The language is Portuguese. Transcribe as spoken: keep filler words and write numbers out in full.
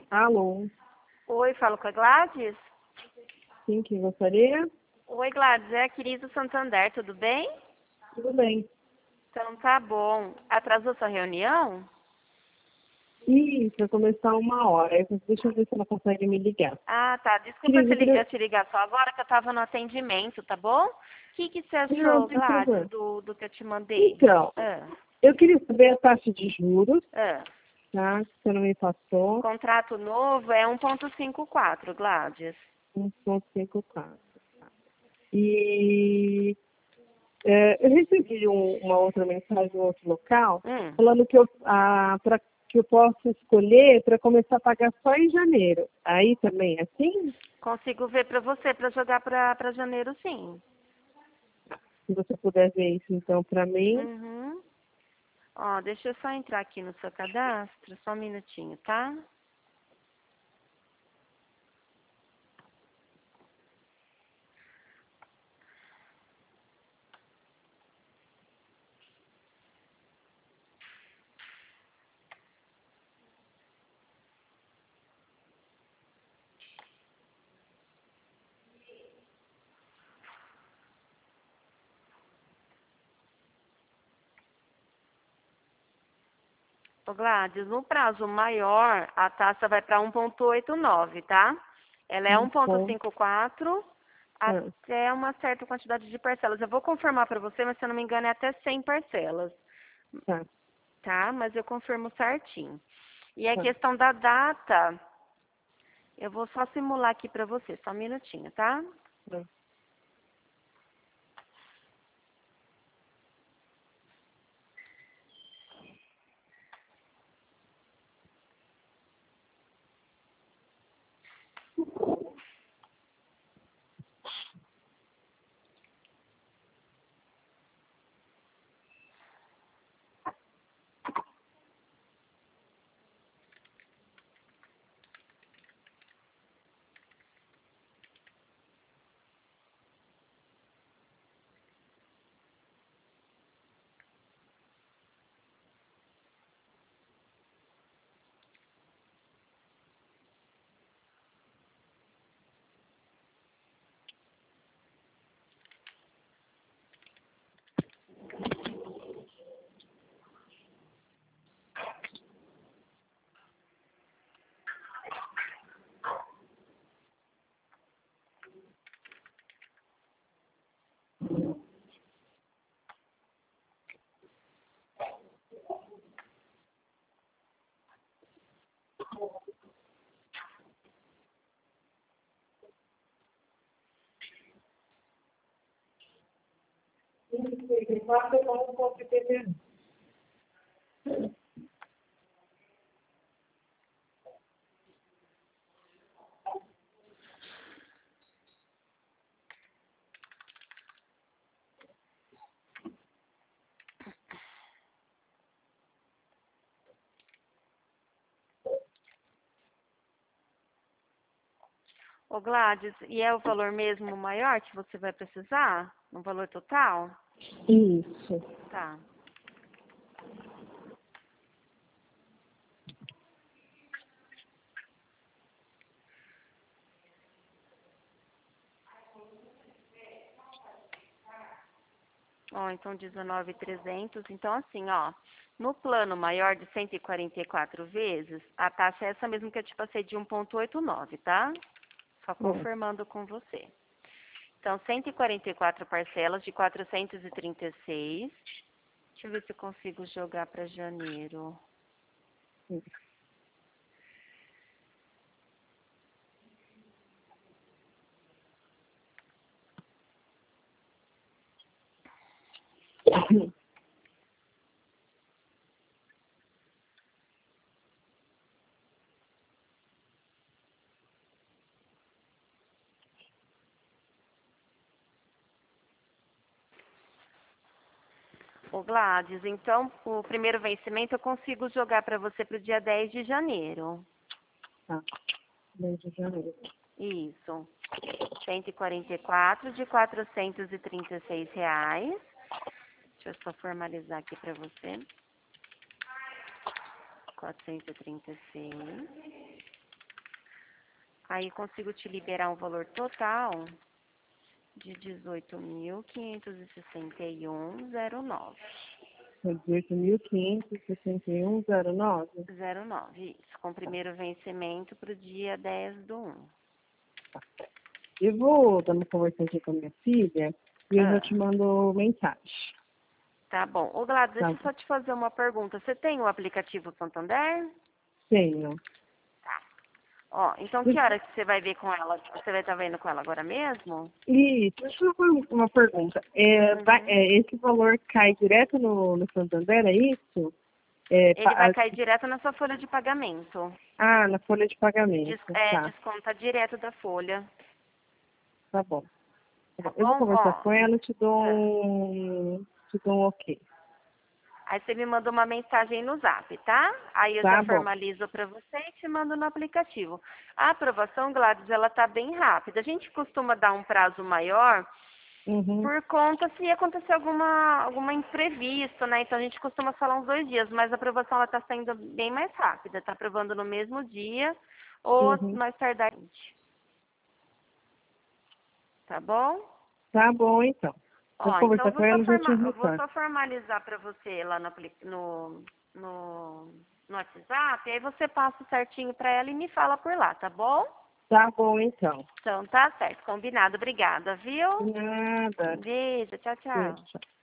Alô, Oi, falo com a Gladys? sim, quem gostaria? Oi, Gladys, é a Cris do Santander, tudo bem? Tudo bem. Então tá bom. Atrasou sua reunião? Ih, vai começar uma hora. Eu falei, deixa eu ver se ela consegue me ligar. Ah, tá. Desculpa Cris, te eu ligar, queria... te ligar só agora que eu tava no atendimento, tá bom? O que, que você Não, achou, sem Gladys, problema. do, do que eu te mandei? Então, Ah, eu queria saber a taxa de juros, ah. tá? Que você não me passou. Contrato novo é um ponto cinquenta e quatro, Gladys. um ponto cinquenta e quatro. E é, eu recebi um- uma outra mensagem em outro local, Hum, falando que eu, ah, pra, que eu posso escolher para começar a pagar só em janeiro. Aí também é assim? consigo ver pra você, pra jogar pra, pra janeiro, sim. Se você puder ver isso, então, para mim. Uhum. Ó, deixa eu só entrar aqui no seu cadastro, só um minutinho, tá? Ô Gladys, no prazo maior, a taxa vai para um ponto oitenta e nove, tá? Ela é Um um ponto ponto. cinquenta e quatro Ah, até uma certa quantidade de parcelas. Eu vou confirmar para você, mas se eu não me engano é até cem parcelas, tá, tá? Mas eu confirmo certinho. E a tá. questão da data, eu vou só simular aqui para você, só um minutinho, tá? Tá. Ô Gladys, e é o valor mesmo maior que você vai precisar? No valor total? Isso. Tá. Ó, então dezenove mil e trezentos. Então, assim, ó, no plano maior de cento e quarenta e quatro vezes, a taxa é essa mesmo que eu te passei de um ponto oitenta e nove, tá? Só Hum. confirmando com você. Então, cento e quarenta e quatro parcelas de quatrocentos e trinta e seis. Deixa eu ver se eu consigo jogar para janeiro. Ô Gladys, então o primeiro vencimento eu consigo jogar para você para o dia dez de janeiro. Tá. dez de janeiro. Isso. cento e quarenta e quatro de quatrocentos e trinta e seis reais. Deixa eu só formalizar aqui para você. quatrocentos e trinta e seis. Aí eu consigo te liberar um valor total de dezoito mil quinhentos e sessenta e um reais e zero nove centavos. dezoito mil quinhentos e sessenta e um reais e zero nove centavos? zero nove, isso. Com primeiro vencimento para o dia dez do um. Eu vou dar uma conversa aqui com a minha filha e eu já Ah, te mando mensagem. tá bom. Ô, Gladys, Tá deixa eu bom. só te fazer uma pergunta. Você tem o aplicativo Santander? Tenho. Tá. Ó, então que hora que você vai ver com ela? Você vai estar vendo com ela agora mesmo? E deixa eu fazer uma pergunta. É, vai- Uhum. é, esse valor cai direto no, no Santander, é isso? É, Ele vai pa- cair direto na sua folha de pagamento. ah, na folha de Des- pagamento. é, Tá, desconta direto da folha. tá bom. Tá Tá bom. Eu vou bom? conversar Ó. com ela e te dou Ah. um, te dou um ok. Aí você me manda uma mensagem no zap, tá? Aí eu já Tá bom. formalizo para você e te mando no aplicativo. A aprovação, Gladys, ela tá bem rápida. A gente costuma dar um prazo maior Uhum, por conta se acontecer alguma, alguma imprevisto, né? Então a gente costuma falar uns dois dias, mas a aprovação ela tá saindo bem mais rápida. Tá aprovando no mesmo dia ou uhum. mais tardar, tá bom? Tá bom, então. Eu vou Ó, então eu conversar vou com só, ela e já te forma, eu vou retorno. só formalizar para você lá no, apli- no, no, no WhatsApp, aí você passa certinho para ela e me fala por lá, tá bom? Tá bom, então. Então tá certo, combinado. Obrigada, viu? De nada. Beijo, tchau, Beijo, tchau. tchau.